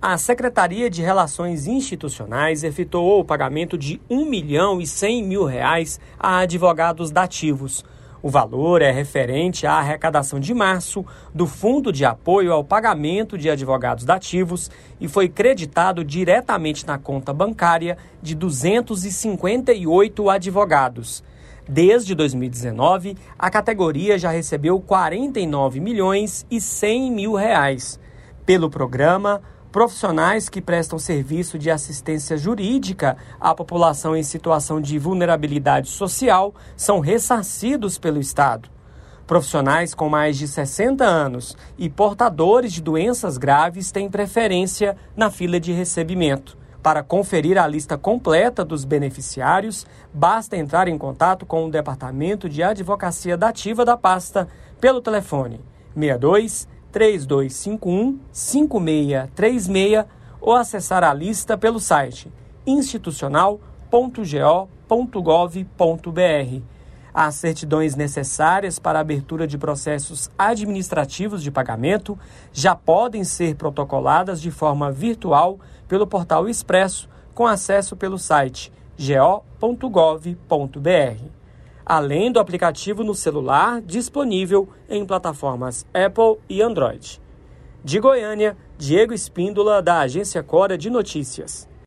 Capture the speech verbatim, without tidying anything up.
A Secretaria de Relações Institucionais efetuou o pagamento de um milhão e cem mil reais a advogados dativos. O valor é referente à arrecadação de março do Fundo de Apoio ao Pagamento de Advogados Dativos e foi creditado diretamente na conta bancária de duzentos e cinquenta e oito advogados. Desde dois mil e dezenove, a categoria já recebeu quarenta e nove milhões e cem mil reais. Pelo programa, profissionais que prestam serviço de assistência jurídica à população em situação de vulnerabilidade social são ressarcidos pelo Estado. Profissionais com mais de sessenta anos e portadores de doenças graves têm preferência na fila de recebimento. Para conferir a lista completa dos beneficiários, basta entrar em contato com o Departamento de Advocacia Dativa da pasta pelo telefone seis dois, três dois cinco um, cinco seis três seis ou acessar a lista pelo site institucional ponto go ponto gov ponto br. As certidões necessárias para a abertura de processos administrativos de pagamento já podem ser protocoladas de forma virtual pelo Portal Expresso, com acesso pelo site go ponto gov ponto br. Além do aplicativo no celular disponível em plataformas Apple e Android. De Goiânia, Diego Espíndola, da Agência Cora de Notícias.